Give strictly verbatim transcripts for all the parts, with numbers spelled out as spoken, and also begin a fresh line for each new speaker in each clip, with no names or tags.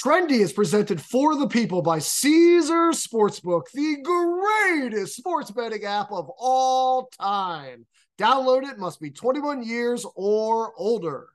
Trendy is presented for the people by Caesar Sportsbook, the greatest sports betting app of all time. Download it, must be twenty-one years or older.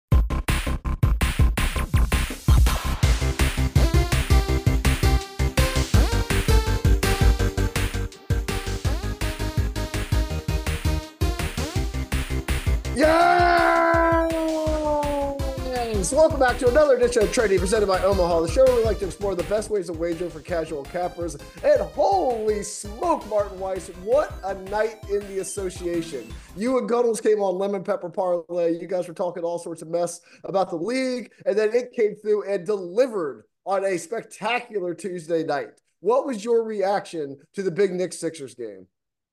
Yes! Welcome back to another edition of Trendy presented by Omaha, the show where we like to explore the best ways of wagering for casual cappers. And holy smoke, Martin Weiss, what a night in the association. You and Gunnels came on Lemon Pepper Parlay. You guys were talking all sorts of mess about the league, and then it came through and delivered on a spectacular Tuesday night. What was your reaction to the big Knicks Sixers game?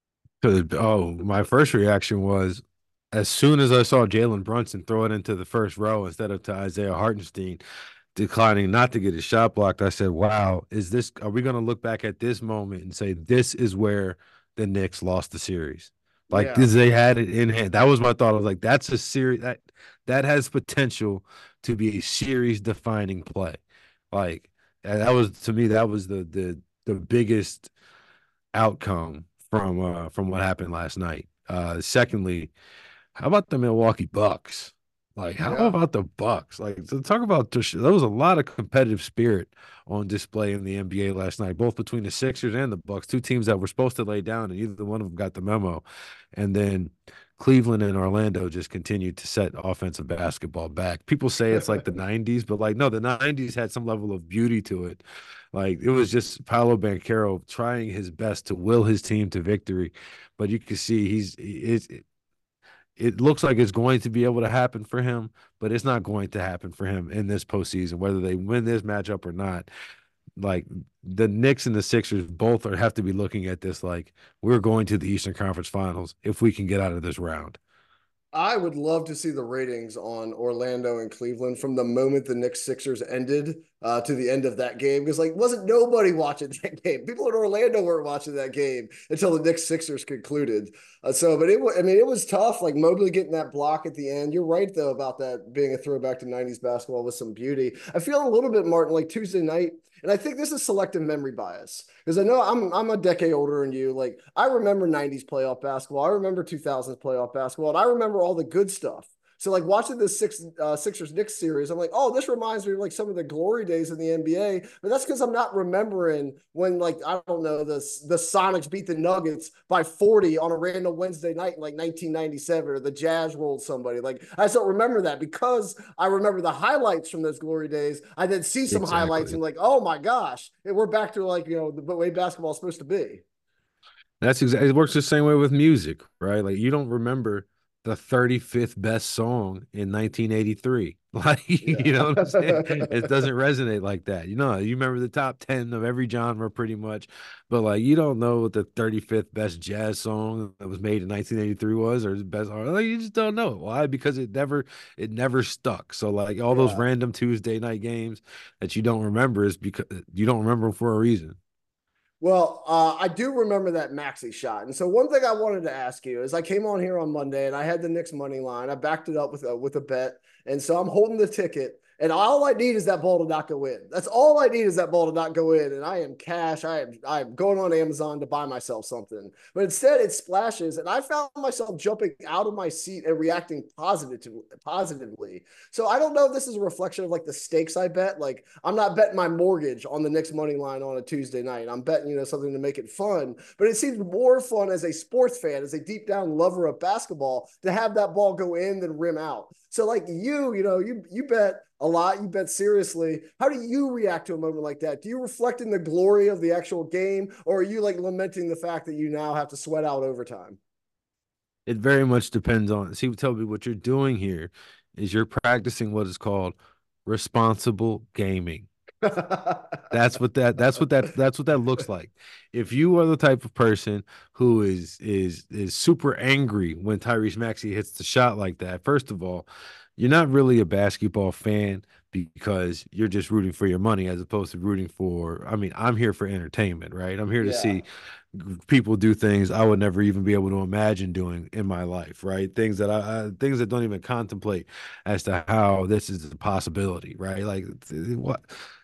Oh, my first reaction was, as soon as I saw Jalen Brunson throw it into the first row instead of to Isaiah Hartenstein, declining not to get his shot blocked, I said, wow, is this, are we going to look back at this moment and say this is where the Knicks lost the series? Like,
Yeah.
this, they had it in hand. That was my thought. I was like, that's a series that that has potential to be a series defining play. Like, and that was, to me, that was the the the biggest outcome from uh from what happened last night. Uh secondly, how about the Milwaukee Bucks? Like, how
Yeah.
about the Bucks? Like, to talk about just, there was a lot of competitive spirit on display in the N B A last night, both between the Sixers and the Bucks, two teams that were supposed to lay down, and either one of them got the memo. And then Cleveland and Orlando just continued to set offensive basketball back. People say it's like the nineties, but like, no, the nineties had some level of beauty to it. Like, it was just Paolo Banchero trying his best to will his team to victory, but you can see he's it's it looks like it's going to be able to happen for him, but it's not going to happen for him in this postseason, whether they win this matchup or not. Like, the Knicks and the Sixers both are have to be looking at this like, we're going to the Eastern Conference Finals if we can get out of this round.
I would love to see the ratings on Orlando and Cleveland from the moment the Knicks Sixers ended uh, to the end of that game. Because, like, wasn't nobody watching that game? People in Orlando weren't watching that game until the Knicks Sixers concluded. Uh, so, but it, I mean, it was tough. Like, Mobley getting that block at the end. You're right, though, about that being a throwback to nineties basketball with some beauty. I feel a little bit, Martin, like Tuesday night. And I think this is selective memory bias because I know I'm I'm a decade older than you. Like, I remember nineties playoff basketball. I remember two thousands playoff basketball, and I remember all the good stuff. So, like, watching this six uh, Sixers Knicks series, I'm like, oh, this reminds me of like some of the glory days in the N B A. But that's because I'm not remembering when, like, I don't know, the the Sonics beat the Nuggets by forty on a random Wednesday night in like nineteen ninety-seven, or the Jazz rolled somebody. Like, I just don't remember that because I remember the highlights from those glory days. I then see some highlights
Exactly.
and like, oh my gosh, we're back to, like, you know, the way basketball is supposed to be.
That's exactly, it works the same way with music, right? Like, you don't remember the thirty-fifth best song in nineteen eighty-three. Like, you know what I'm saying?
Yeah.
It doesn't resonate like that. You know, you remember the top ten of every genre pretty much, but like, you don't know what the thirty-fifth best jazz song that was made in nineteen eighty-three was, or the best, or like, you just don't know. Why? Because it never, it never stuck. So, like, all those
Yeah.
random Tuesday night games that you don't remember is because you don't remember them for a reason.
Well, uh, I do remember that Maxey shot. And so one thing I wanted to ask you is I came on here on Monday and I had the Knicks money line. I backed it up with a, with a bet. And so I'm holding the ticket. And all I need is that ball to not go in. That's all I need is that ball to not go in. And I am cash. I am I'm going on Amazon to buy myself something. But instead it splashes. And I found myself jumping out of my seat and reacting positive to, positively. So I don't know if this is a reflection of like the stakes I bet. Like, I'm not betting my mortgage on the Knicks money line on a Tuesday night. I'm betting, you know, something to make it fun. But it seems more fun as a sports fan, as a deep down lover of basketball, to have that ball go in than rim out. So, like, you, you know, you you bet a lot, you bet seriously. How do you react to a moment like that? Do you reflect in the glory of the actual game, or are you like lamenting the fact that you now have to sweat out overtime?
It very much depends on. See, tell me what you're doing here is you're practicing what is called responsible gaming. That's what that that's what that that's what that looks like. If you are the type of person who is is is super angry when Tyrese Maxey hits the shot like that, first of all, you're not really a basketball fan because you're just rooting for your money as opposed to rooting for, I mean, I'm here for entertainment, right? I'm here to
Yeah.
see people do things I would never even be able to imagine doing in my life, right? Things that I, I things that don't even contemplate as to how this is a possibility, right? Like, what?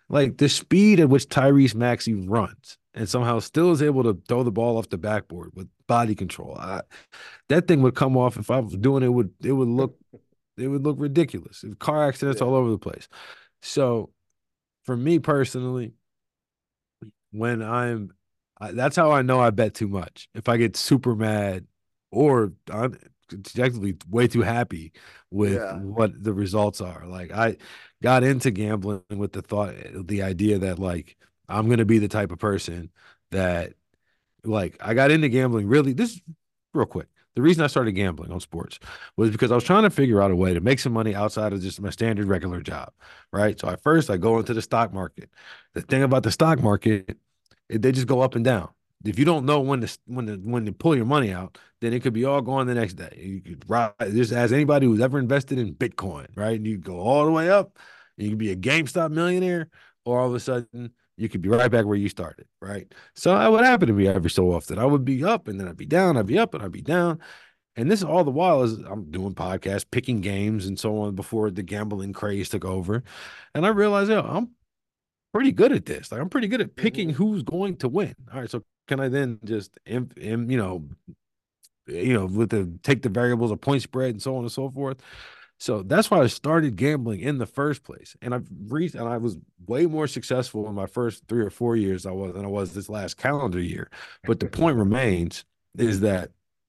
Like the speed at which Tyrese Maxey runs and somehow still is able to throw the ball off the backboard with body control. I, that thing would come off if I was doing it, would it would look it would look ridiculous. Car accidents all
Yeah.
over the place. So for me personally, when I'm I, that's how I know I bet too much. If I get super mad or I'm objectively way too happy with
Yeah.
what the results are. Like I got into gambling with the thought, the idea that like I'm gonna be the type of person that like I got into gambling really this real quick. The reason I started gambling on sports was because I was trying to figure out a way to make some money outside of just my standard regular job, right? So at first I go into the stock market. The thing about the stock market, it, they just go up and down. If you don't know when to when to when to pull your money out, then it could be all gone the next day. You could right just as anybody who's ever invested in Bitcoin, right? And you go all the way up, you can be a GameStop millionaire, or all of a sudden you could be right back where you started, right? So that would happen to me every so often. I would be up and then I'd be down, I'd be up and I'd be down. And this all the while is I'm doing podcasts, picking games and so on before the gambling craze took over. And I realized, yo, I'm pretty good at this. Like I'm pretty good at picking
Hmm.
who's going to win. All right, so can I then just, im- im- you know, you know, with the take the variables of point spread and so on and so forth. So that's why I started gambling in the first place. And I've reached, and I was way more successful in my first three or four years I was than I was this last calendar year. But the point remains is that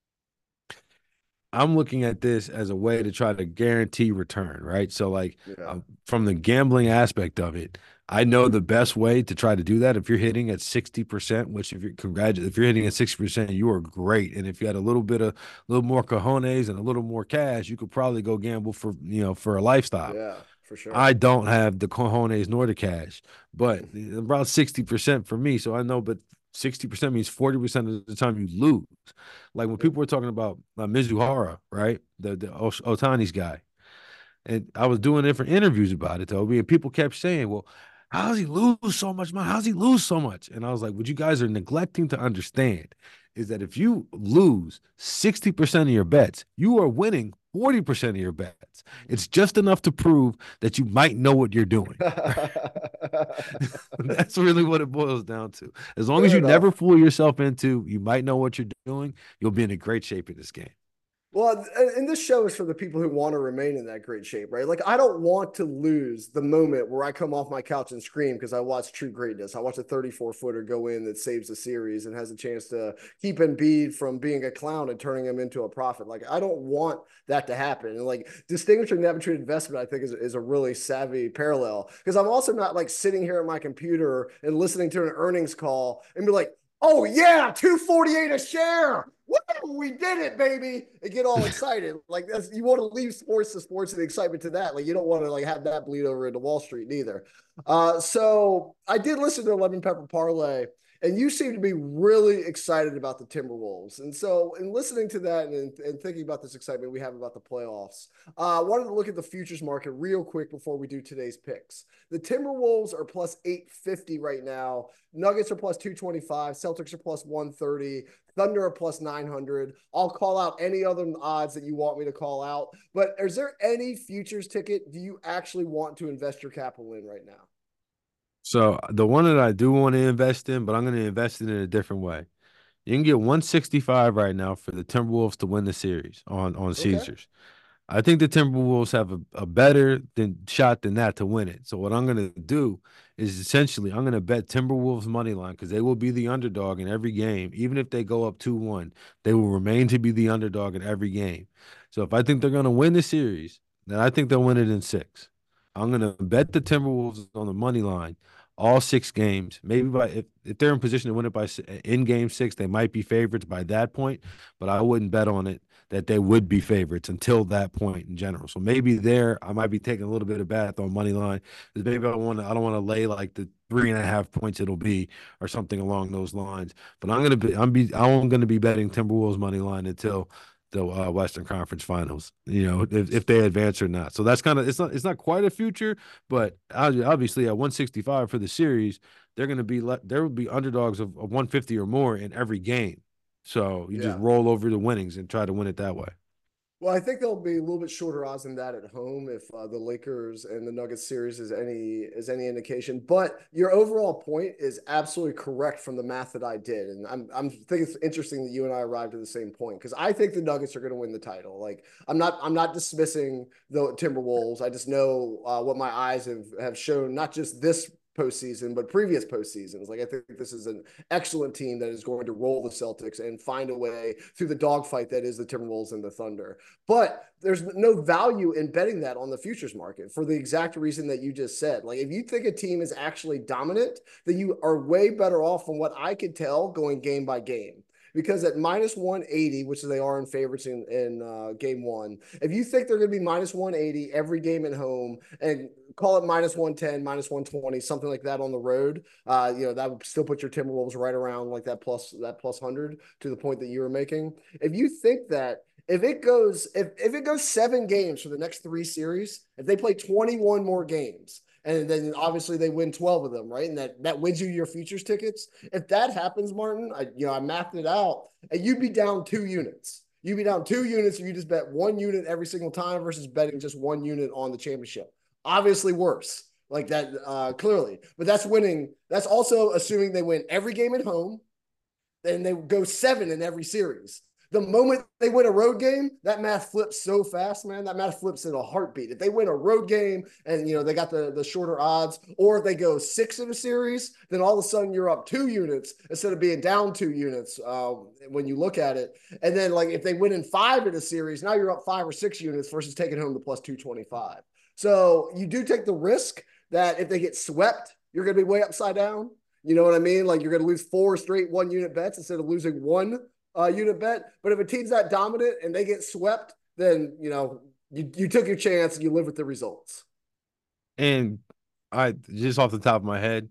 I'm looking at this as a way to try to guarantee return, right? So, like,
Yeah.
um, from the gambling aspect of it, I know the best way to try to do that. If you're hitting at sixty percent, which if you're congratulated, if you're hitting at sixty percent, you are great. And if you had a little bit of, a little more cojones and a little more cash, you could probably go gamble for, you know, for a lifestyle.
Yeah, for sure.
I don't have the cojones nor the cash, but about sixty percent for me. So I know, but sixty percent means forty percent of the time you lose. Like when people were talking about uh, Mizuhara, right? The, the Otani's guy. And I was doing different interviews about it, Toby, and people kept saying, well, how does he lose so much money? How does he lose so much? And I was like, what you guys are neglecting to understand is that if you lose sixty percent of your bets, you are winning forty percent of your bets. It's just enough to prove that you might know what you're doing. That's really what it boils down to. As long as
Fair
you never
enough.
fool yourself into you might know what you're doing, you'll be in a great shape in this game.
Well, and this show is for the people who want to remain in that great shape, right? Like, I don't want to lose the moment where I come off my couch and scream because I watch True Greatness. I watch a thirty-four footer go in that saves the series and has a chance to keep Embiid from being a clown and turning him into a prophet. Like, I don't want that to happen. And like, distinguishing that between investment, I think, is, is a really savvy parallel because I'm also not like sitting here at my computer and listening to an earnings call and be like, oh, yeah, two forty-eight a share. Woo, we did it, baby, and get all excited. Like that's you want to leave sports to sports and the excitement to that. Like you don't want to like have that bleed over into Wall Street neither. Uh, so I did listen to Lemon Pepper Parlay, and you seem to be really excited about the Timberwolves. And so, in listening to that and, and thinking about this excitement we have about the playoffs, uh, I wanted to look at the futures market real quick before we do today's picks. The Timberwolves are plus eight fifty right now. Nuggets are plus two twenty-five. Celtics are plus one thirty. Thunder are plus nine hundred. I'll call out any other odds that you want me to call out. But is there any futures ticket do you actually want to invest your capital in right now?
So the one that I do want to invest in, but I'm going to invest in it in a different way. You can get one sixty-five right now for the Timberwolves to win the series on on
Okay.
Caesars. I think the Timberwolves have a, a better than shot than that to win it. So what I'm going to do is essentially I'm going to bet Timberwolves money line because they will be the underdog in every game. Even if they go up two one, they will remain to be the underdog in every game. So if I think they're going to win the series, then I think they'll win it in six. I'm going to bet the Timberwolves on the money line all six games. Maybe by if, if they're in position to win it by in game six, they might be favorites by that point, but I wouldn't bet on it that they would be favorites until that point in general. So maybe there I might be taking a little bit of bath on money line because maybe I want to I don't want to lay like the three and a half points it'll be or something along those lines. But I'm gonna be I'm be I'm gonna be betting Timberwolves money line until the uh, Western Conference Finals. You know if, if they advance or not. So that's kind of it's not it's not quite a future, but obviously at one sixty-five for the series, they're gonna be le- there will be underdogs of, of one fifty or more in every game. So you just
Yeah.
roll over the winnings and try to win it that way.
Well, I think they'll be a little bit shorter odds than that at home if uh, the Lakers and the Nuggets series is any is any indication. But your overall point is absolutely correct from the math that I did, and I'm I'm think it's interesting that you and I arrived at the same point because I think the Nuggets are going to win the title. Like I'm not I'm not dismissing the Timberwolves. I just know uh, what my eyes have have shown, not just this postseason, but previous postseasons. Like I think this is an excellent team that is going to roll the Celtics and find a way through the dogfight that is the Timberwolves and the Thunder. But there's no value in betting that on the futures market for the exact reason that you just said. Like if you think a team is actually dominant, then you are way better off from what I could tell going game by game. Because at minus one eighty, which they are in favorites in, in uh, game one, if you think they're going to be minus one eighty every game at home and call it minus one ten, minus one twenty, something like that on the road, uh, you know, that would still put your Timberwolves right around like that plus that plus one hundred to the point that you were making. If you think that if it goes if, if it goes seven games for the next three series, if they play twenty-one more games, and then obviously they win twelve of them, right? And that, that wins you your futures tickets. If that happens, Martin, I, you know, I mapped it out, and you'd be down two units. You'd be down two units if you just bet one unit every single time versus betting just one unit on the championship. Obviously worse, like that, uh, clearly. But that's winning. That's also assuming they win every game at home, and they go seven in every series. The moment they win a road game, that math flips so fast, man. That math flips in a heartbeat. If they win a road game and, you know, they got the, the shorter odds, or if they go six in a series, then all of a sudden you're up two units instead of being down two units uh, when you look at it. And then, like, if they win in five in a series, now you're up five or six units versus taking home the plus two twenty-five. So you do take the risk that if they get swept, you're going to be way upside down. You know what I mean? Like, you're going to lose four straight one-unit bets instead of losing one Uh, unit bet. But if a team's that dominant and they get swept, then, you know, you, you took your chance and you live with the results.
And I just off the top of my head,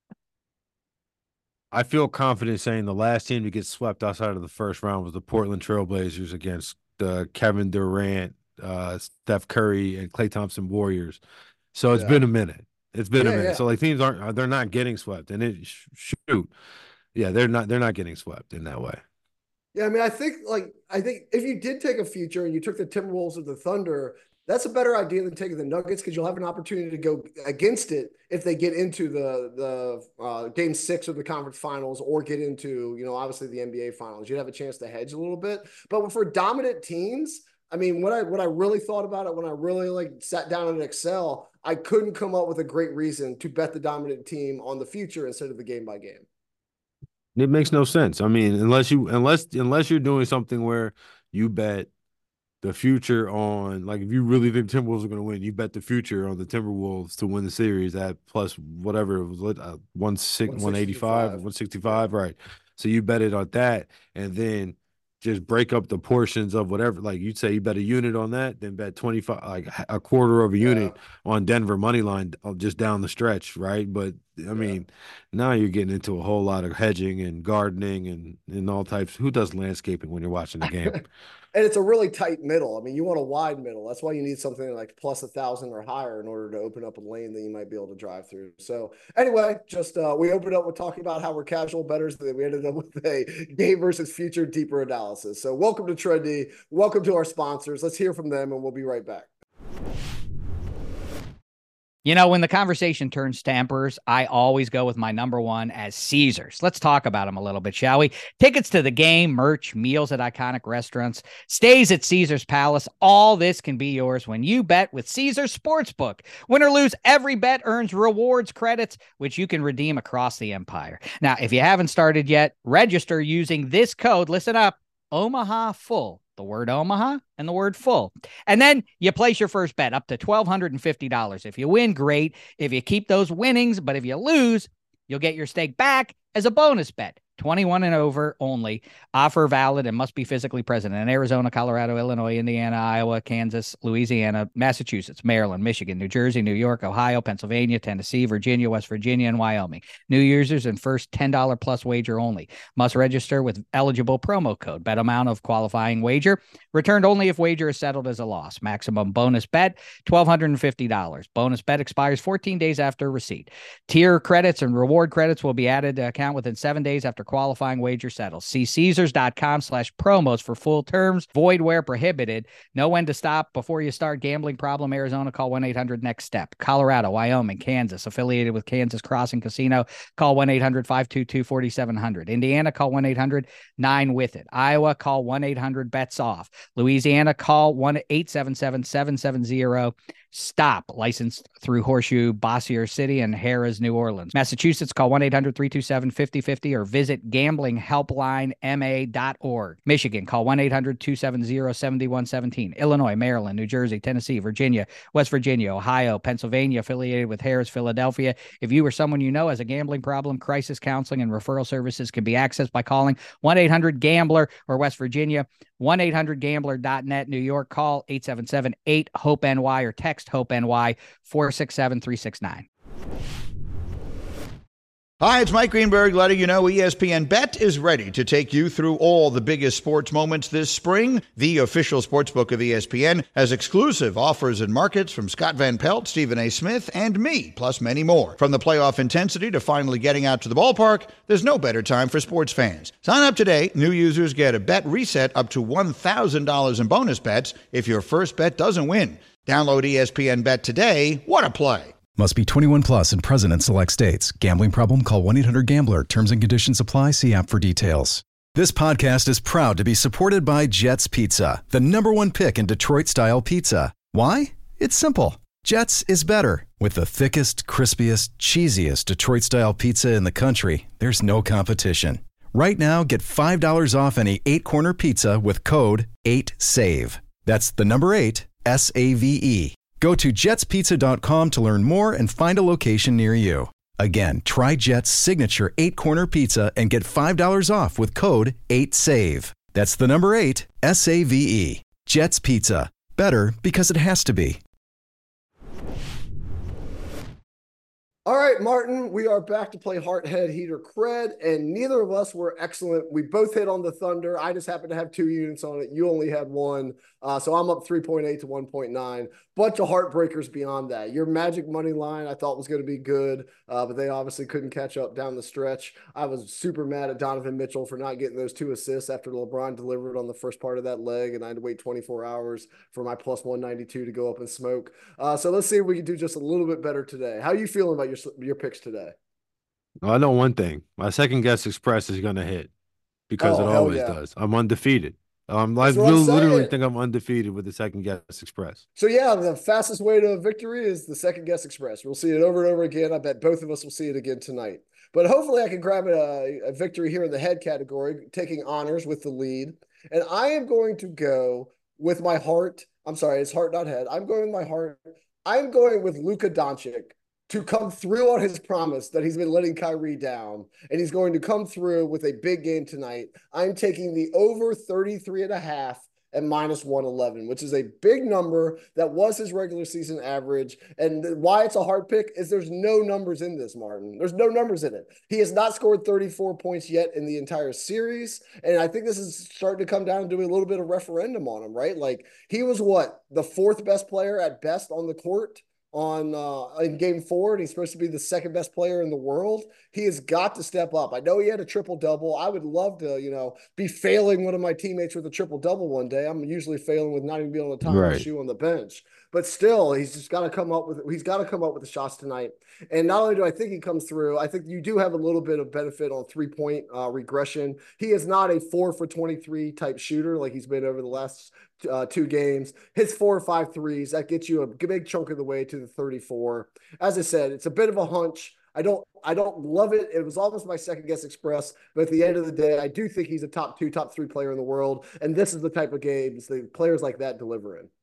I feel confident saying the last team to get swept outside of the first round was the Portland Trailblazers against the Kevin Durant, uh, Steph Curry, and Klay Thompson Warriors. So it's
Yeah.
been a minute. It's been
Yeah,
a minute.
yeah.
So like teams aren't they're not getting swept. And it shoot. Yeah, they're not they're not getting swept in that way.
Yeah, I mean, I think like I think if you did take a future and you took the Timberwolves or the Thunder, that's a better idea than taking the Nuggets because you'll have an opportunity to go against it if they get into the the uh, game six of the conference finals or get into, you know, obviously the N B A finals. You'd have a chance to hedge a little bit. But for dominant teams, I mean, what I what I really thought about it when I really like sat down in Excel, I couldn't come up with a great reason to bet the dominant team on the future instead of the game by game.
It makes no sense. I mean, unless you unless unless you're doing something where you bet the future on, like, if you really think Timberwolves are going to win, you bet the future on the Timberwolves to win the series at plus whatever it was, uh, one six one eighty five, one sixty five, yeah. Right? So you bet it on that, and then just break up the portions of whatever. Like you'd say, you bet a unit on that, then bet twenty five, like a quarter of a yeah. unit on Denver money line just down the stretch, right? But I yeah. mean, now you're getting into a whole lot of hedging and gardening and and all types. Who does landscaping when you're watching the game?
And it's a really tight middle. I mean, you want a wide middle. That's why you need something like plus a thousand or higher in order to open up a lane that you might be able to drive through. So anyway, just uh, we opened up with talking about how we're casual bettors. That we ended up with a game versus future deeper analysis. So welcome to Trendy. Welcome to our sponsors. Let's hear from them, and we'll be right back.
You know, when the conversation turns Stampers, I always go with my number one as Caesars. Let's talk about them a little bit, shall we? Tickets to the game, merch, meals at iconic restaurants, stays at Caesars Palace. All this can be yours when you bet with Caesars Sportsbook. Win or lose, every bet earns rewards credits, which you can redeem across the empire. Now, if you haven't started yet, register using this code. Listen up, Omaha Full. The word Omaha and the word full. And then you place your first bet up to one thousand two hundred fifty dollars. If you win, great. If you keep those winnings, but if you lose, you'll get your stake back as a bonus bet. twenty-one and over only. Offer valid and must be physically present in Arizona, Colorado, Illinois, Indiana, Iowa, Kansas, Louisiana, Massachusetts, Maryland, Michigan, New Jersey, New York, Ohio, Pennsylvania, Tennessee, Virginia, West Virginia, and Wyoming. New users and first ten dollars plus wager only. Must register with eligible promo code. Bet amount of qualifying wager. Returned only if wager is settled as a loss. Maximum bonus bet, one thousand two hundred fifty dollars. Bonus bet expires fourteen days after receipt. Tier credits and reward credits will be added to account within seven days after after qualifying wager settles. See Caesars.com slash promos for full terms. Void where prohibited. Know when to stop before you start. Gambling problem? Arizona, call one eight hundred next step. Colorado, Wyoming, Kansas, affiliated with Kansas Crossing Casino, call one eight hundred five two two four seven zero zero. Indiana, call one eight hundred nine with it. Iowa, call one eight hundred bets off. Louisiana, call one eight seven seven seven seven zero stop. Licensed through Horseshoe, Bossier City, and Harrah's, New Orleans. Massachusetts, call one eight hundred three two seven five zero five zero or visit gambling helpline m a dot org. Michigan, call one eight hundred two seven zero seven one one seven. Illinois, Maryland, New Jersey, Tennessee, Virginia, West Virginia, Ohio, Pennsylvania, affiliated with Harrah's, Philadelphia. If you or someone you know has a gambling problem, crisis counseling and referral services can be accessed by calling one eight hundred gambler, or West Virginia, one eight hundred gambler dot net. New York, call eight seven seven eight hope N Y or text HOPE N Y four six seven three six nine.
Hi, it's Mike Greenberg letting you know E S P N Bet is ready to take you through all the biggest sports moments this spring. The official sportsbook of E S P N has exclusive offers and markets from Scott Van Pelt, Stephen A. Smith, and me, plus many more. From the playoff intensity to finally getting out to the ballpark, there's no better time for sports fans. Sign up today. New users get a bet reset up to one thousand dollars in bonus bets if your first bet doesn't win. Download E S P N Bet today. What a play.
Must be twenty-one plus and present in select states. Gambling problem? Call one eight hundred gambler. Terms and conditions apply. See app for details. This podcast is proud to be supported by Jets Pizza, the number one pick in Detroit-style pizza. Why? It's simple. Jets is better. With the thickest, crispiest, cheesiest Detroit-style pizza in the country, there's no competition. Right now, get five dollars off any eight-corner pizza with code eight save. That's the number eight, S A V E. Go to jets pizza dot com to learn more and find a location near you. Again, try Jet's signature eight-corner pizza and get five dollars off with code eight save. That's the number eight, S A V E. Jet's Pizza. Better because it has to be.
All right, Martin, we are back to play Heart, Head, Heater, Cred, and neither of us were excellent. We both hit on the Thunder. I just happened to have two units on it. You only had one. Uh, so I'm up three point eight to one point nine. Bunch of heartbreakers beyond that. Your Magic money line I thought was going to be good, uh, but they obviously couldn't catch up down the stretch. I was super mad at Donovan Mitchell for not getting those two assists after LeBron delivered on the first part of that leg, and I had to wait twenty-four hours for my plus one ninety-two to go up and smoke. Uh, so let's see if we can do just a little bit better today. How are you feeling about your, your picks today?
Well, I know one thing. My second guess express is going to hit because
Oh,
it
hell
always
yeah.
does. I'm undefeated. Um, I
That's what I'm
literally
saying.
think I'm undefeated with the second guess express.
So yeah, the fastest way to victory is the second guess express. We'll see it over and over again. I bet both of us will see it again tonight. But hopefully I can grab a, a victory here in the head category, taking honors with the lead. And I am going to go with my heart. I'm sorry, it's heart, not head. I'm going with my heart. I'm going with Luka Doncic to come through on his promise that he's been letting Kyrie down, and he's going to come through with a big game tonight. I'm taking the over thirty-three and a half at minus one eleven, which is a big number. That was his regular season average. And why it's a hard pick is there's no numbers in this, Martin. There's no numbers in it. He has not scored thirty-four points yet in the entire series. And I think this is starting to come down to a little bit of referendum on him, right? Like, he was what, the fourth best player at best on the court on uh, in game four, and he's supposed to be the second best player in the world. He has got to step up. I know he had a triple-double. I would love to, you know, be failing one of my teammates with a triple-double one day. I'm usually failing with not even being able to tie my
Right.
shoe on the bench. But still, he's just got to come up with he's got to come up with the shots tonight. And not only do I think he comes through, I think you do have a little bit of benefit on three-point uh, regression. He is not a four for twenty-three type shooter like he's been over the last uh, two games. His four or five threes, that gets you a big chunk of the way to the thirty-four. As I said, it's a bit of a hunch. I don't I don't love it. It was almost my second guess express, but at the end of the day, I do think he's a top two, top three player in the world. And this is the type of games the players like that deliver in.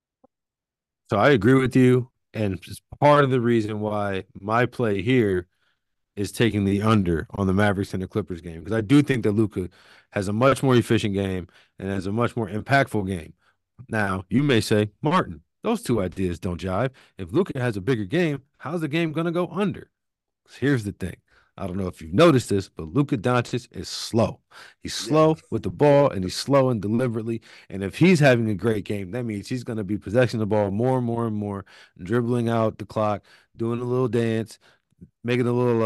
So I agree with you. And it's part of the reason why my play here is taking the under on the Mavericks and the Clippers game. Because I do think that Luka has a much more efficient game and has a much more impactful game. Now, you may say, Martin, those two ideas don't jive. If Luka has a bigger game, how's the game going to go under? Here's the thing. I don't know if you've noticed this, but Luka Doncic is slow. He's slow
Yeah.
with the ball, and he's slow and deliberately. And if he's having a great game, that means he's going to be possessing the ball more and more and more, dribbling out the clock, doing a little dance, making a little love,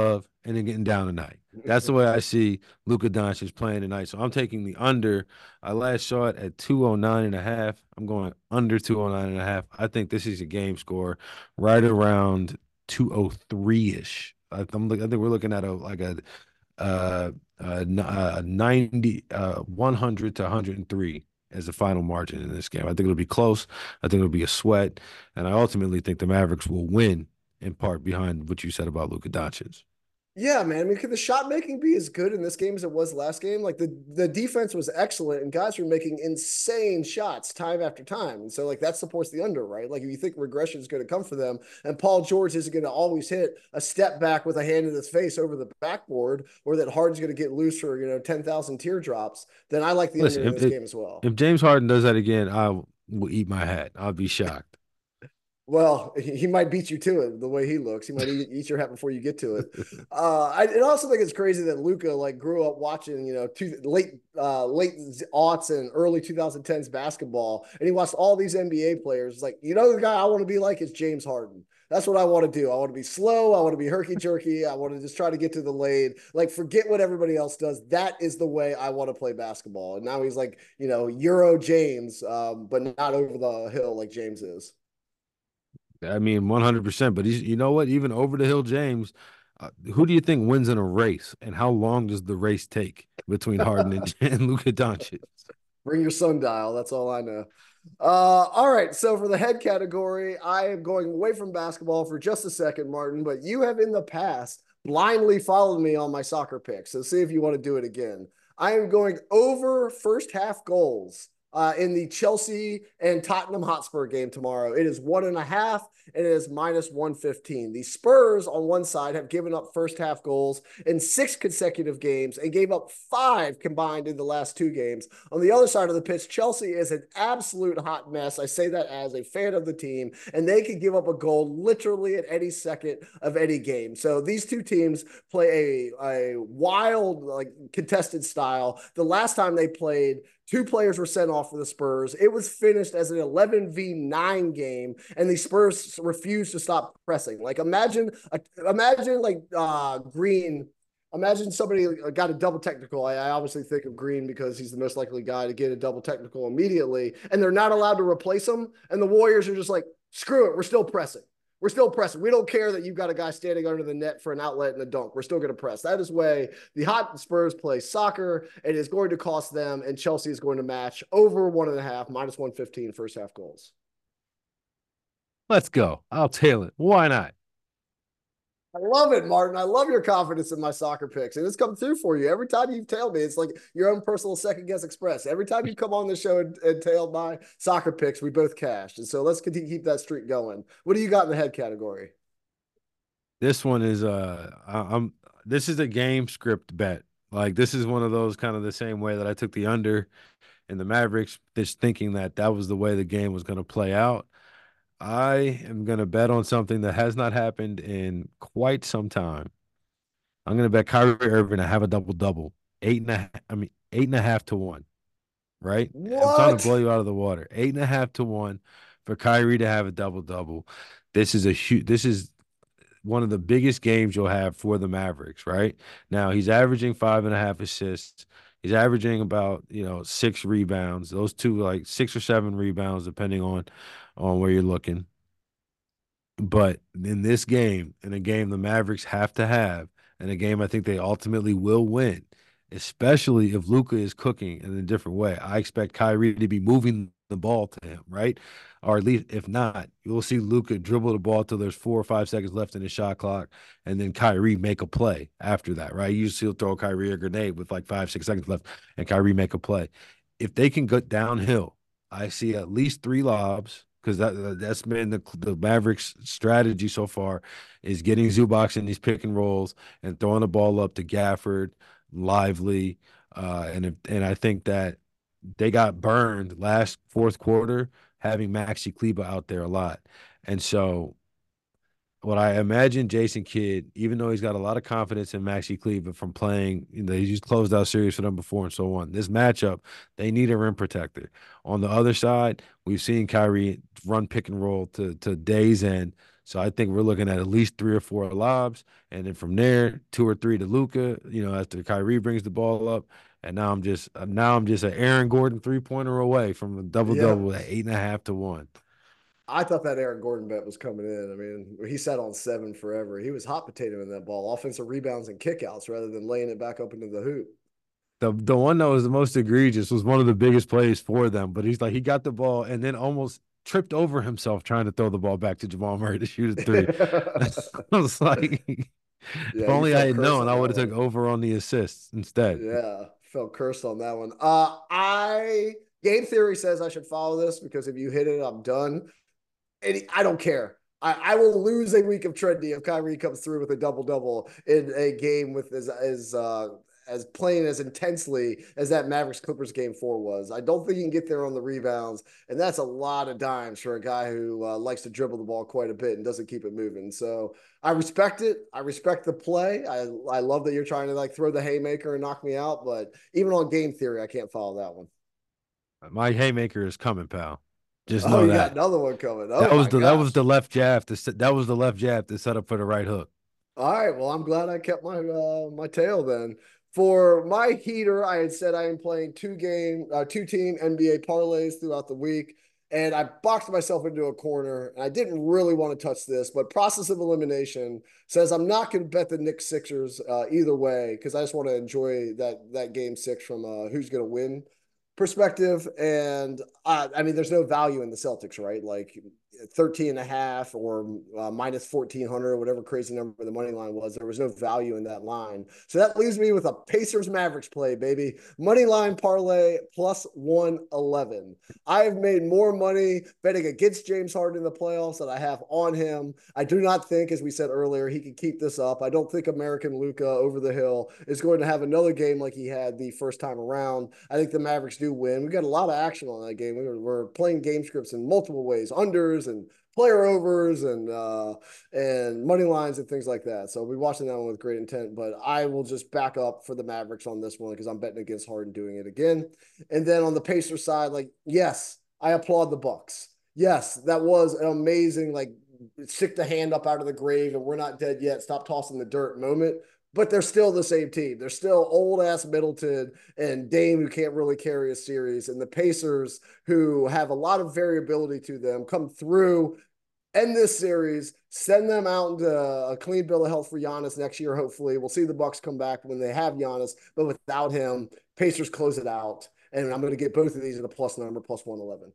and then getting down tonight. That's the way I see Luka Doncic playing tonight. So I'm taking the under. I last saw it at two oh nine and a half. I'm going under two oh nine and a half. I think this is a game score right around two oh three-ish. I, I'm, I think we're looking at a like a uh, uh, uh ninety, uh, one hundred to one hundred three as the final margin in this game. I think it'll be close. I think it'll be a sweat, and I ultimately think the Mavericks will win in part behind what you said about Luka Doncic.
Yeah, man. I mean, could the shot making be as good in this game as it was last game? Like the, the defense was excellent and guys were making insane shots time after time. And so like that supports the under, right? Like if you think regression is going to come for them and Paul George isn't going to always hit a step back with a hand in his face over the backboard, or that Harden's going to get loose for, you know, ten thousand teardrops, then I like the Listen, under in this
if,
game as well.
If James Harden does that again, I will eat my hat. I'll be shocked.
Well, he might beat you to it the way he looks. He might eat, eat your hat before you get to it. Uh, I and also think it's crazy that Luka like grew up watching, you know, two, late uh, late aughts and early twenty tens basketball, and he watched all these N B A players. It's like, you know, the guy I want to be like is James Harden. That's what I want to do. I want to be slow. I want to be herky jerky. I want to just try to get to the lane. Like, forget what everybody else does. That is the way I want to play basketball. And now he's like, you know, Euro James, um, but not over the hill like James is.
I mean, one hundred percent. But he's, you know what? Even over the hill, James, uh, who do you think wins in a race? And how long does the race take between Harden and, and Luka Doncic?
Bring your sundial. That's all I know. Uh, all right. So for the head category, I am going away from basketball for just a second, Martin. But you have in the past blindly followed me on my soccer picks. So see if you want to do it again. I am going over first half goals. Uh, in the Chelsea and Tottenham Hotspur game tomorrow. It is one and a half, and it is minus one fifteen. The Spurs on one side have given up first half goals in six consecutive games and gave up five combined in the last two games. On the other side of the pitch, Chelsea is an absolute hot mess. I say that as a fan of the team, and they can give up a goal literally at any second of any game. So these two teams play a, a wild, like contested style. The last time they played, two players were sent off for the Spurs. It was finished as an eleven v nine game, and the Spurs refused to stop pressing. Like imagine, uh, imagine like uh, Green. Imagine somebody got a double technical. I, I obviously think of Green because he's the most likely guy to get a double technical immediately, and they're not allowed to replace him. And the Warriors are just like, screw it, we're still pressing. We're still pressing. We don't care that you've got a guy standing under the net for an outlet and a dunk. We're still going to press. That is the way the hot Spurs play soccer. It is going to cost them, and Chelsea is going to match over one and a half, minus one fifteen first half goals.
Let's go. I'll tail it. Why not?
I love it, Martin. I love your confidence in my soccer picks, and it's come through for you. Every time you've tailed me, it's like your own personal second guess express. Every time you come on the show and, and tailed my soccer picks, we both cashed. And so let's continue, keep that streak going. What do you got in the head category?
This one is uh, I'm. This is a game script bet. Like this is one of those kind of the same way that I took the under in the Mavericks, just thinking that that was the way the game was going to play out. I am going to bet on something that has not happened in quite some time. I'm going to bet Kyrie Irving to have a double-double. Eight and a half, I mean, eight and a half to one, right?
What?
I'm trying to blow you out of the water. Eight and a half to one for Kyrie to have a double-double. This is a huge, this is one of the biggest games you'll have for the Mavericks, right? Now, he's averaging five and a half assists. He's averaging about, you know, six rebounds. Those two, like six or seven rebounds, depending on, on where you're looking. But in this game, in a game the Mavericks have to have, and a game I think they ultimately will win, especially if Luka is cooking in a different way. I expect Kyrie to be moving the ball to him, right? Or at least if not, you'll see Luka dribble the ball till there's four or five seconds left in the shot clock, and then Kyrie make a play after that, right? You see he'll throw Kyrie a grenade with like five, six seconds left, and Kyrie make a play. If they can go downhill, I see at least three lobs, because that, that's been the, the Mavericks' strategy so far, is getting Zubac in these pick and rolls and throwing the ball up to Gafford, Lively, uh, and if, and I think that they got burned last fourth quarter having Maxi Kleber out there a lot. And so what I imagine Jason Kidd, even though he's got a lot of confidence in Maxi Kleber from playing, you know, he's just closed out series for them before and so on. This matchup, they need a rim protector. On the other side, we've seen Kyrie run pick and roll to, to day's end So I think we're looking at at least three or four lobs, and then from there, two or three to Luka. You know, after Kyrie brings the ball up, and now I'm just uh, now I'm just an Aaron Gordon three pointer away from a double
Yeah.
double at eight and a half to one.
I thought that Aaron Gordon bet was coming in. I mean, he sat on seven forever. He was hot potato in that ball, offensive rebounds and kickouts rather than laying it back up into the hoop.
The the one that was the most egregious was one of the biggest plays for them, but he's like he got the ball and then almost tripped over himself trying to throw the ball back to Jamal Murray to shoot a three. I was like,
Yeah,
if only I had
cursed
known,
on
I would have
that
took
one.
over on the assists instead.
Yeah, felt cursed on that one. Uh, I game theory says I should follow this because if you hit it, I'm done. And I don't care. I, I will lose a week of trendy if Kyrie comes through with a double double in a game with as as uh, as playing as intensely as that Mavericks Clippers game four was. I don't think he can get there on the rebounds, and that's a lot of dimes for a guy who uh, likes to dribble the ball quite a bit and doesn't keep it moving. So I respect it. I respect the play. I I love that you're trying to like throw the haymaker and knock me out, but even on game theory, I can't follow that one.
My haymaker is coming, pal. Just
Oh,
know
you
that.
got another one coming. Oh
That was
my
the that was
gosh.
the left jab to set, that was the left jab to set up for the right hook.
All right. Well, I'm glad I kept my uh, my tail then. For my heater, I had said I am playing two game, uh, two team N B A parlays throughout the week, and I boxed myself into a corner. And I didn't really want to touch this, but process of elimination says I'm not going to bet the Knicks Sixers uh, either way because I just want to enjoy that that game six from uh, who's going to win perspective. And uh, I mean, there's no value in the Celtics, right? Like thirteen and a half or uh, minus fourteen hundred or whatever crazy number the money line was. There was no value in that line. So that leaves me with a Pacers Mavericks play, baby. Money line parlay plus one eleven. I've made more money betting against James Harden in the playoffs than I have on him. I do not think, as we said earlier, he can keep this up. I don't think American Luka over the hill is going to have another game like he had the first time around. I think the Mavericks do win. We got a lot of action on that game. We were, we're playing game scripts in multiple ways, unders and player overs and uh, and money lines and things like that. So we're watching that one with great intent. But I will just back up for the Mavericks on this one because I'm betting against Harden doing it again. And then on the Pacers side, like yes, I applaud the Bucks. Yes, that was an amazing like stick the hand up out of the grave and we're not dead yet. Stop tossing the dirt moment. But they're still the same team. They're still old ass Middleton and Dame who can't really carry a series, and the Pacers who have a lot of variability to them come through, end this series, send them out into a clean bill of health for Giannis next year. Hopefully, we'll see the Bucks come back when they have Giannis, but without him, Pacers close it out. And I'm going to get both of these at a plus number, plus one eleven.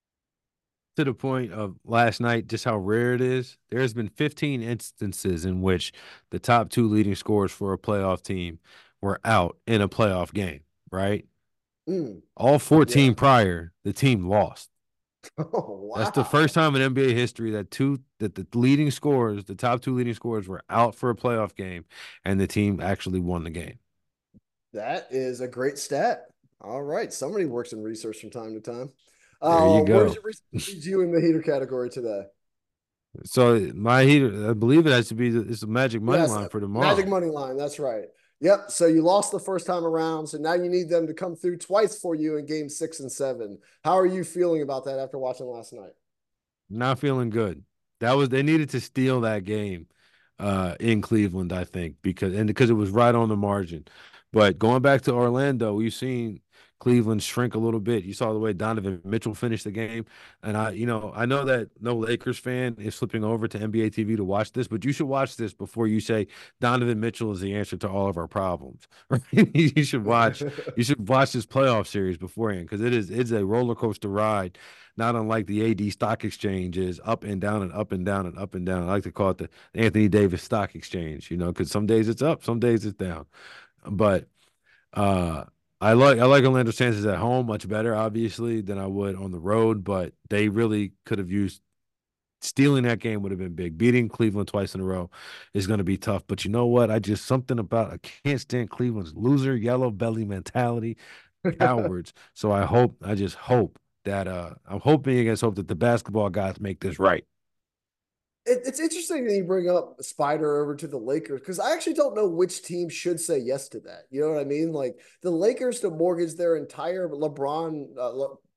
To the point of last night, just how rare it is. There's been fifteen instances in which the top two leading scorers for a playoff team were out in a playoff game, right?
Mm.
All fourteen
Yeah.
prior, the team lost.
Oh, wow.
That's the first time in N B A history that two that the leading scorers, the top two leading scorers, were out for a playoff game, and the team actually won the game.
That is a great stat. All right. Somebody works in research from time to time.
There you
Uh,
go.
where's your research lead you in the heater category today?
So my heater, I believe it has to be the, it's a magic money
Yes,
line for tomorrow.
Magic money line. That's right. Yep. So you lost the first time around. So now you need them to come through twice for you in game six and seven. How are you feeling about that after watching last night?
Not feeling good. That was they needed to steal that game uh, in Cleveland, I think, because and because it was right on the margin. But going back to Orlando, we've seen Cleveland shrink a little bit. You saw the way Donovan Mitchell finished the game. And I, you know, I know that no Lakers fan is flipping over to N B A T V to watch this, but you should watch this before you say Donovan Mitchell is the answer to all of our problems. Right? You should watch, you should watch this playoff series beforehand because it is it's a roller coaster ride, not unlike the A D stock exchange is up and down and up and down and up and down. I like to call it the Anthony Davis stock exchange, you know, because some days it's up, some days it's down. But uh I like I like Orlando chances at home much better, obviously, than I would on the road. But they really could have used stealing that game would have been big. Beating Cleveland twice in a row is going to be tough. But you know what? I just something about I can't stand Cleveland's loser yellow belly mentality, cowards. So I hope I just hope that uh I'm hoping against hope that the basketball guys make this right.
It, it's interesting that you bring up Spider over to the Lakers because I actually don't know which team should say yes to that. You know what I mean? Like the Lakers to mortgage their entire LeBron uh,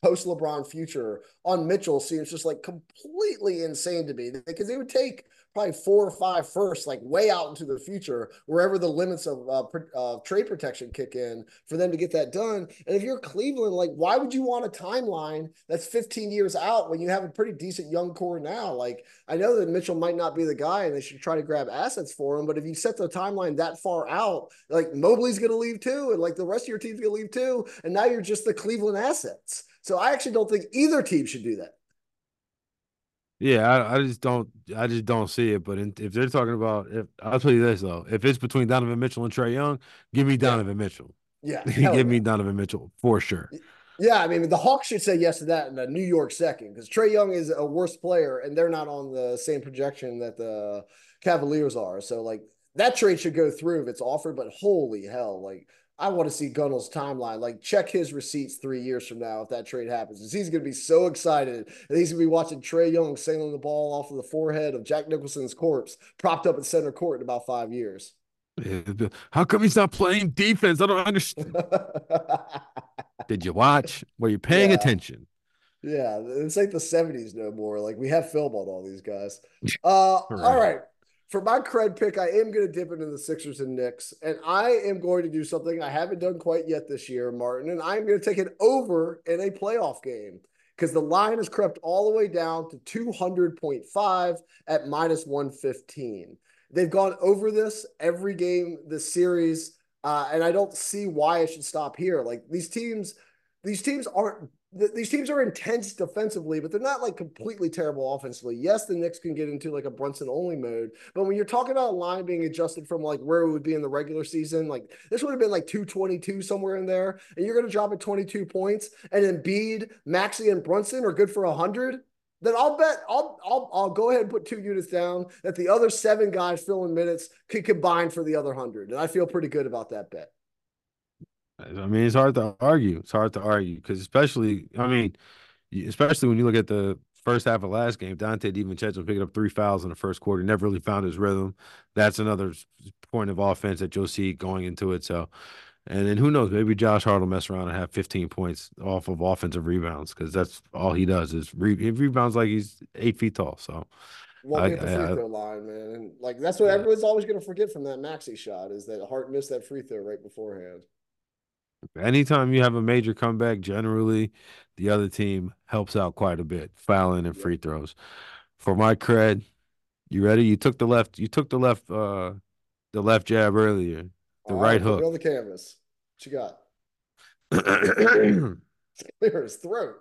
post LeBron future on Mitchell seems just like completely insane to me, because they would take probably four or five first, like way out into the future, wherever the limits of uh, uh, trade protection kick in for them to get that done. And if you're Cleveland, like, why would you want a timeline that's fifteen years out when you have a pretty decent young core now? Like, I know that Mitchell might not be the guy and they should try to grab assets for him, but if you set the timeline that far out, like, Mobley's going to leave too, and like the rest of your team's going to leave too, and now you're just the Cleveland assets. So I actually don't think either team should do that.
Yeah, I, I just don't, I just don't see it. But in, if they're talking about, if I'll tell you this though, if it's between Donovan Mitchell and Trae Young, give me Donovan yeah. Mitchell.
Yeah,
give
yeah.
me Donovan Mitchell for sure.
Yeah, I mean, the Hawks should say yes to that in a New York second, because Trae Young is a worse player, and they're not on the same projection that the Cavaliers are. So, like, that trade should go through if it's offered. But holy hell, like, I want to see Gunnell's timeline. Like, check his receipts three years from now if that trade happens, because he's going to be so excited, and he's going to be watching Trae Young sailing the ball off of the forehead of Jack Nicholson's corpse, propped up at center court in about five years.
How come he's not playing defense? I don't understand. Did you watch? Were you paying
yeah.
attention?
Yeah, it's like the seventies no more. Like, we have film on all these guys. Uh, right. All right. For my cred pick, I am going to dip into the Sixers and Knicks, and I am going to do something I haven't done quite yet this year, Martin, and I'm going to take it over in a playoff game, because the line has crept all the way down to two hundred point five at minus one fifteen. They've gone over this every game this series, uh, and I don't see why it should stop here. Like, these teams, these teams aren't these teams are intense defensively, but they're not like completely terrible offensively. Yes, the Knicks can get into like a Brunson only mode, but when you're talking about a line being adjusted from like where it would be in the regular season, like this would have been like two twenty-two somewhere in there, and you're going to drop it twenty-two points, and Embiid, Maxey, and Brunson are good for one hundred. Then I'll bet I'll I'll I'll go ahead and put two units down that the other seven guys filling minutes could combine for the other hundred, and I feel pretty good about that bet.
I mean, it's hard to argue. It's hard to argue because, especially, I mean, especially when you look at the first half of last game, Dante DiVincenzo picking up three fouls in the first quarter, never really found his rhythm. That's another point of offense that you'll see going into it. So, and then who knows? Maybe Josh Hart will mess around and have fifteen points off of offensive rebounds, because that's all he does is re- he rebounds like he's eight feet tall. So,
won't be at the free throw line, man. And like that's what yeah. everyone's always going to forget from that Maxey shot, is that Hart missed that free throw right beforehand.
Anytime you have a major comeback, generally the other team helps out quite a bit, fouling and free throws. For my cred, you ready? You took the left. You took the left. Uh, the left jab earlier. The
All
right, right
hook.
hook.
On the canvas. What you got? Clear his throat.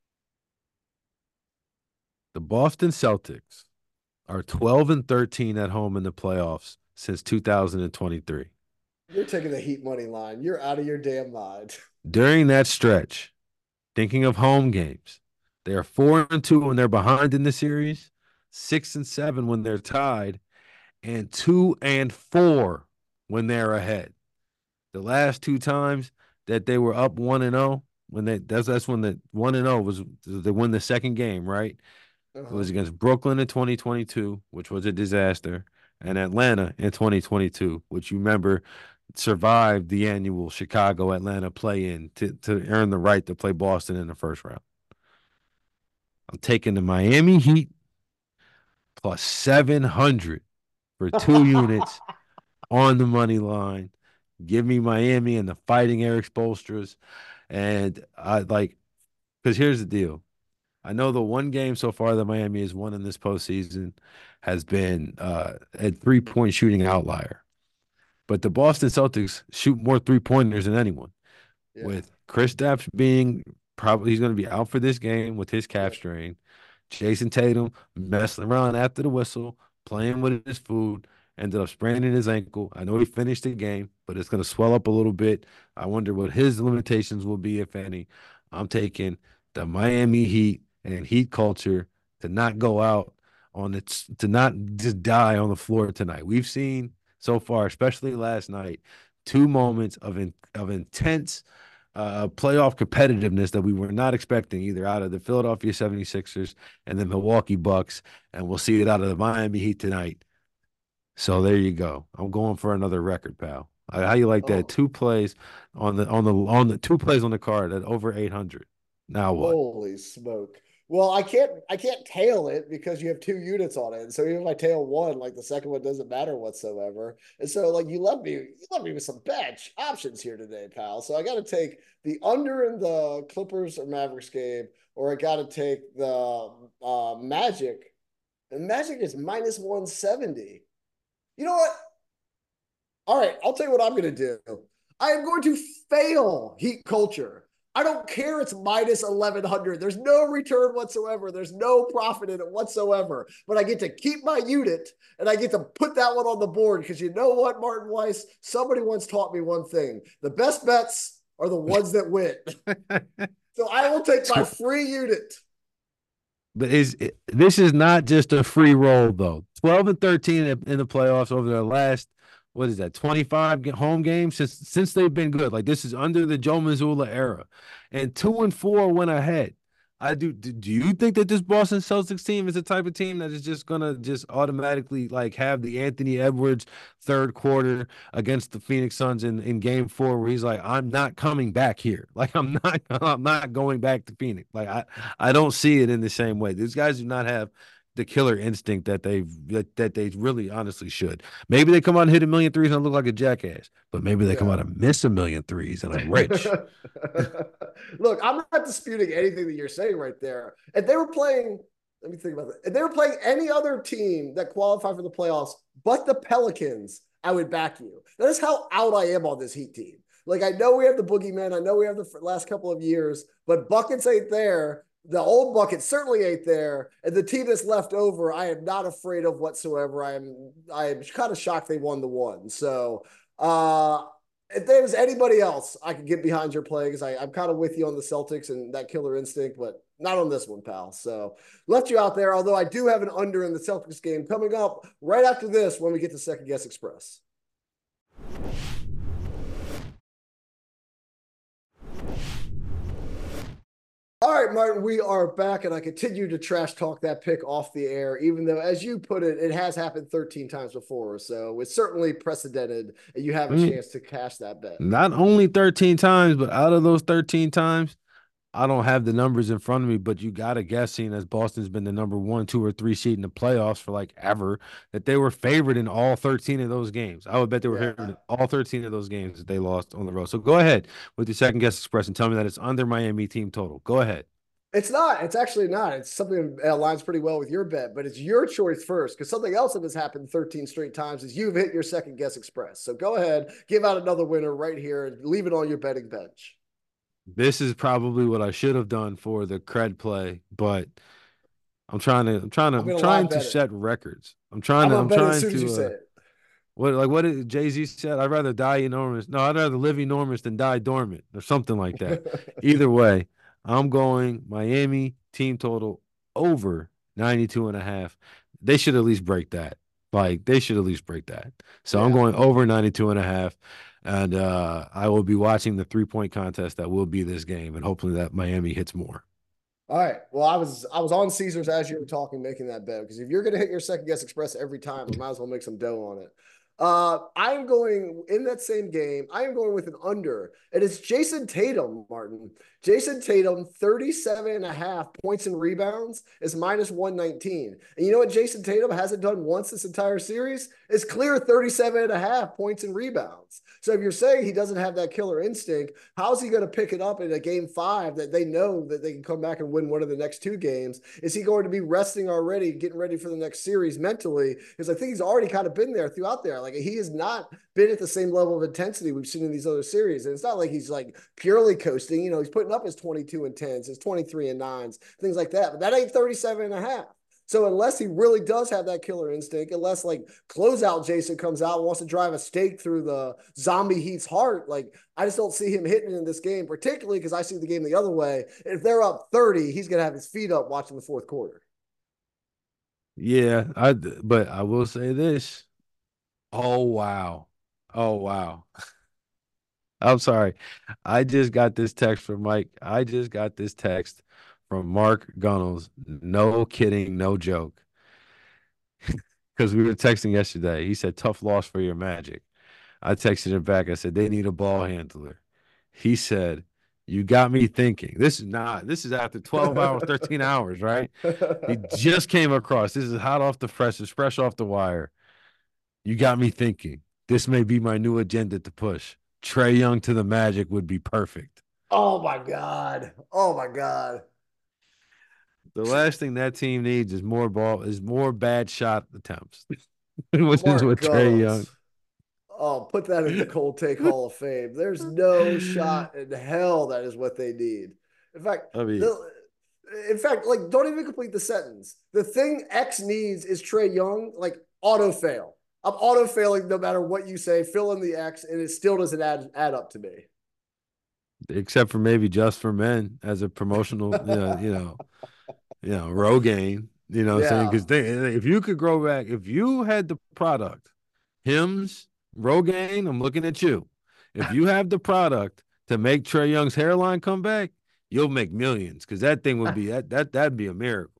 The Boston Celtics are twelve and thirteen at home in the playoffs since two thousand twenty-three.
You're taking the Heat money line. You're out of your damn mind.
During that stretch, thinking of home games, they are four and two when they're behind in the series, six and seven when they're tied, and two and four when they're ahead. The last two times that they were up one and zero, when they that's that's when the one and zero was they won the second game, right? Uh-huh. It was against Brooklyn in twenty twenty-two, which was a disaster, and Atlanta in twenty twenty-two, which you remember survived the annual Chicago Atlanta play-in to to earn the right to play Boston in the first round. I'm taking the Miami Heat plus seven hundred for two units on the money line. Give me Miami and the Fighting Eric Spoelstras. And I like, because here's the deal. I know the one game so far that Miami has won in this postseason has been uh, a three-point shooting outlier. But the Boston Celtics shoot more three-pointers than anyone. Yeah. With Kristaps being probably, he's going to be out for this game with his calf strain. Jason Tatum messing around after the whistle, playing with his food, ended up spraining his ankle. I know he finished the game, but it's going to swell up a little bit. I wonder what his limitations will be, if any. I'm taking the Miami Heat and Heat culture to not go out on it, to not just die on the floor tonight. We've seen so far, especially last night, two moments of in, of intense uh, playoff competitiveness that we were not expecting, either out of the Philadelphia seventy-sixers and the Milwaukee Bucks, and we'll see it out of the Miami Heat tonight. So there you go. I'm going for another record, pal. How you like that? Oh. Two plays on the on the on the two plays on the card at over eight hundred. Now what?
Holy smoke. Well, I can't I can't tail it because you have two units on it. And so even if I tail one, like the second one doesn't matter whatsoever. And so like you left me, you left me with some bench options here today, pal. So I gotta take the under in the Clippers or Mavericks game, or I gotta take the uh Magic. And Magic is minus one seventy. You know what? All right, I'll tell you what I'm gonna do. I am going to fail heat culture. I don't care. It's minus eleven hundred. There's no return whatsoever. There's no profit in it whatsoever. But I get to keep my unit and I get to put that one on the board because you know what, Martin Weiss? Somebody once taught me one thing. The best bets are the ones that win. So I will take my free unit.
But is this is not just a free roll, though. twelve and thirteen in the playoffs over their last, what is that, twenty-five home games since since they've been good. Like, this is under the Joe Mazzulla era. And two and four went ahead. I do. Do you think that this Boston Celtics team is the type of team that is just gonna just automatically like have the Anthony Edwards third quarter against the Phoenix Suns in, in Game Four, where he's like, I'm not coming back here. Like I'm not, I'm not going back to Phoenix. Like I, I don't see it in the same way. These guys do not have the killer instinct that they've that, that they really honestly should. Maybe they come out and hit a million threes and I look like a jackass, but maybe they yeah. come out and miss a million threes and I'm rich.
Look, I'm not disputing anything that you're saying right there. If they were playing, let me think about that. If they were playing any other team that qualified for the playoffs but the Pelicans, I would back you. That is how out I am on this Heat team. Like, I know we have the boogeyman. I know we have the last couple of years, but buckets ain't there. The old bucket certainly ain't there. And the team that's left over, I am not afraid of whatsoever. I am I am kind of shocked they won the one. So uh, if there was anybody else, I could get behind your play because I'm kind of with you on the Celtics and that killer instinct, but not on this one, pal. So left you out there, although I do have an under in the Celtics game coming up right after this when we get to Second Guess Express. All right, Martin, we are back, and I continue to trash talk that pick off the air, even though, as you put it, it has happened thirteen times before, so it's certainly precedented, and you have a I mean, chance to cash that bet.
Not only thirteen times, but out of those thirteen times, I don't have the numbers in front of me, but you got to guess, seeing as Boston's been the number one, two, or three seed in the playoffs for like ever, that they were favored in all thirteen of those games. I would bet they were yeah. favored in all thirteen of those games that they lost on the road. So go ahead with your Second Guess Express and tell me that it's under Miami team total. Go ahead.
It's not. It's actually not. It's something that aligns pretty well with your bet, but it's your choice first because something else that has happened thirteen straight times is you've hit your Second Guess Express. So go ahead, give out another winner right here and leave it on your betting bench.
This is probably what I should have done for the cred play, but I'm trying to, I'm trying to, I'm, I'm trying to set records. I'm trying I'm to, I'm trying as soon to, as you uh, say it. What, like what did Jay-Z said? I'd rather die enormous. No, I'd rather live enormous than die dormant or something like that. Either way, I'm going Miami team total over ninety-two and a half. They should at least break that. Like they should at least break that. So yeah. I'm going over ninety-two and a half. And uh, I will be watching the three-point contest that will be this game, and hopefully that Miami hits more.
All right. Well, I was I was on Caesars as you were talking, making that bet, because if you're going to hit your Second Guess Express every time, I might as well make some dough on it. Uh, I am going in that same game. I am going with an under. It is Jason Tatum, Martin. Jason Tatum, thirty-seven and a half points and rebounds is minus one nineteen. And you know what Jason Tatum hasn't done once this entire series? Is clear thirty-seven and a half points and rebounds. So if you're saying he doesn't have that killer instinct, how's he going to pick it up in a game five that they know that they can come back and win one of the next two games? Is he going to be resting already, getting ready for the next series mentally? Because I think he's already kind of been there throughout there. Like he has not been at the same level of intensity we've seen in these other series. And it's not like he's like purely coasting. You know, he's putting up his twenty-two and tens, his twenty-three and nines, things like that. But that ain't thirty-seven and a half. So unless he really does have that killer instinct, unless like closeout Jason comes out and wants to drive a stake through the zombie Heat's heart, like I just don't see him hitting in this game, particularly because I see the game the other way. If they're up thirty, he's going to have his feet up watching the fourth quarter.
Yeah, I but I will say this. Oh, wow. Oh, wow. I'm sorry. I just got this text from Mike. I just got this text from Mark Gunnels. No kidding, no joke. Because we were texting yesterday. He said, tough loss for your Magic. I texted him back. I said, they need a ball handler. He said, You got me thinking. This is not, this is after twelve hours, thirteen hours, right? He just came across. This is hot off the press. It's fresh off the wire. You got me thinking. This may be my new agenda to push. Trae Young to the Magic would be perfect.
Oh, my God. Oh, my God.
The last thing that team needs is more ball, is more bad shot attempts, which
Mark
is what Trae Young.
Oh, put that in the Cold Take Hall of Fame. There's no shot in hell that is what they need. In fact,
I mean,
the, in fact, like, don't even complete the sentence. The thing X needs is Trae Young, like, auto fail. I'm auto failing no matter what you say. Fill in the X, and it still doesn't add add up to me.
Except for maybe Just for Men as a promotional, you know, you know, you know, Rogaine. You know what
Yeah.
I'm saying? Because if you could grow back, if you had the product, Hims, Rogaine, I'm looking at you. If you have the product to make Trae Young's hairline come back, you'll make millions. Because that thing would be that that that'd be a miracle.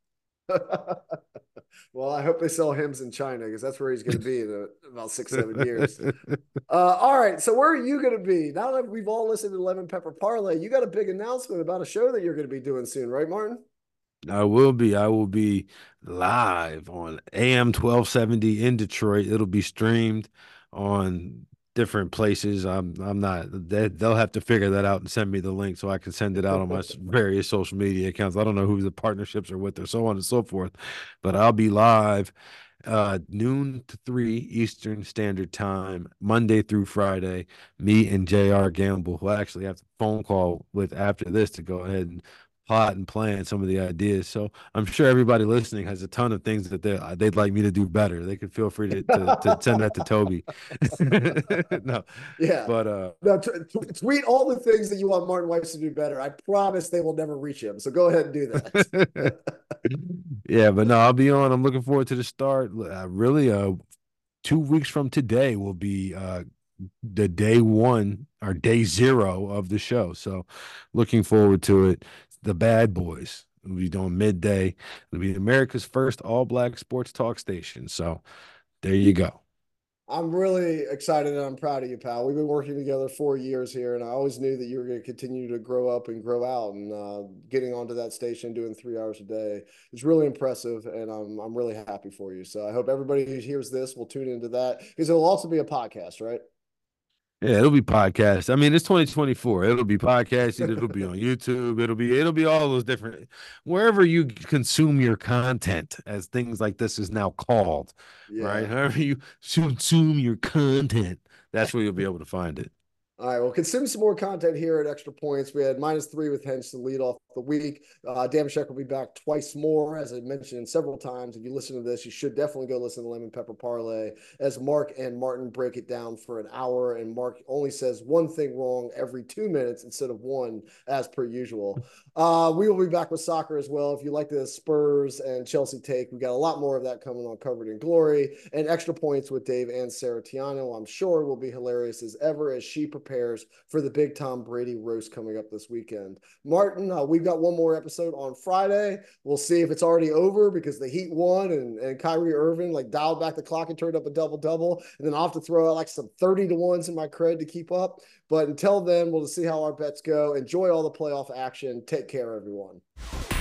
Well, I hope they sell Hims in China because that's where he's going to be in a, about six, seven years. Uh, all right. So where are you going to be? Now that we've all listened to Lemon Pepper Parlay, you got a big announcement about a show that you're going to be doing soon, right, Martin?
I will be. I will be live on A M twelve seventy in Detroit. It'll be streamed on different places. I'm I'm not they, they'll have to figure that out and send me the link so I can send it out on my various social media accounts. I don't know who the partnerships are with or so on and so forth, but I'll be live uh noon to three Eastern Standard Time, Monday through Friday. Me and J R Gamble, who I actually have a phone call with after this to go ahead and plot and plan some of the ideas. So I'm sure everybody listening has a ton of things that they they'd like me to do better. They could feel free to to, to send that to Toby. No,
yeah,
but uh,
no, t- t- tweet all the things that you want Martin Weiss to do better. I promise they will never reach him. So go ahead and do that.
Yeah, but no, I'll be on. I'm looking forward to the start. Uh, really, uh, two weeks from today will be uh the day one or day zero of the show. So looking forward to it. The Bad Boys. It'll be doing midday. It'll be America's first all-black sports talk station. So there you go.
I'm really excited and I'm proud of you, pal. We've been working together four years here, and I always knew that you were going to continue to grow up and grow out. And uh, getting onto that station, doing three hours a day, is really impressive, and I'm I'm really happy for you. So I hope everybody who hears this will tune into that because it'll also be a podcast, right?
Yeah, it'll be podcast. I mean, it's twenty twenty-four. It'll be podcasted. It'll be on YouTube. It'll be it'll be all those different wherever you consume your content, as things like this is now called, yeah. Right? However you consume your content, that's where you'll be able to find it.
All right, well, consume some more content here at Extra Points. We had minus three with Hens to lead off the week. Uh, Damashek will be back twice more, as I mentioned several times. If you listen to this, you should definitely go listen to Lemon Pepper Parlay as Mark and Martin break it down for an hour. And Mark only says one thing wrong every two minutes instead of one, as per usual. Uh, we will be back with soccer as well. If you like the Spurs and Chelsea take, we got a lot more of that coming on Covered in Glory. And Extra Points with Dave and Sarah Tiano, I'm sure, will be hilarious as ever as she prepares prepares for the big Tom Brady roast coming up this weekend. Martin, uh, we've got one more episode on Friday. We'll see if it's already over because the Heat won and, and Kyrie Irving like dialed back the clock and turned up a double-double. And then I'll have to throw out like some thirty to ones in my cred to keep up. But until then, we'll see how our bets go. Enjoy all the playoff action. Take care, everyone.